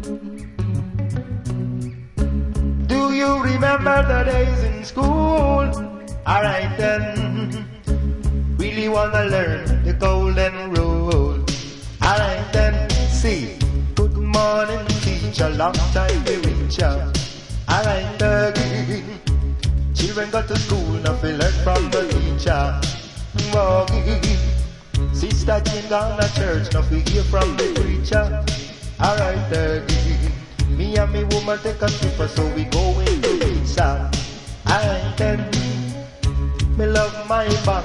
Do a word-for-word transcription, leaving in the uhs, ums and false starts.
Do you remember the days in school? Alright then, really wanna learn the golden rule. Alright then, see, good morning teacher, long time we reach ya. Alright again, children go to school, now we learn from the teacher. Woggy, sister Jane gone to church, now we hear from the preacher. Alright again, me and me woman take a trip, so we go into pizza. Alright then, me love my body.